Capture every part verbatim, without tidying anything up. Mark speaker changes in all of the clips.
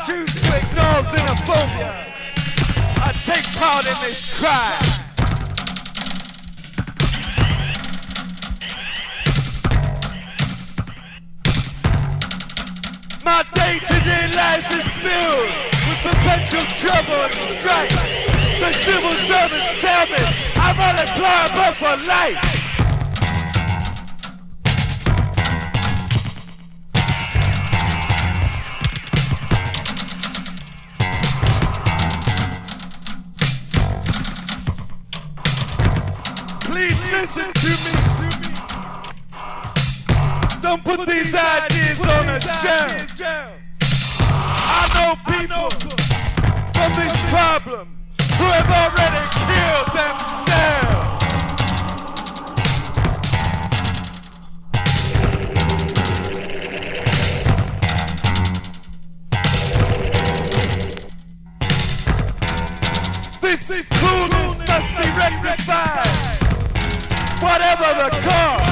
Speaker 1: choose to ignore xenophobia. I take part in this crime. My day-to-day life is filled with perpetual trouble and strife. The civil servants tell me I'm unemployable for life. Please listen to me. Don't put these ideas on a shelf. I know people from this problem who have already killed themselves. This coolness must be rectified, whatever the cost.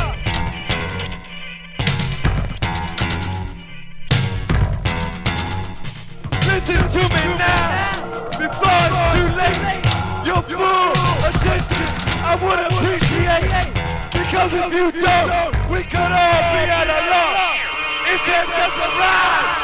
Speaker 1: Listen to me now, before it's too late. Your full attention I would appreciate, because if you don't, we could all be at a loss. If there doesn't rise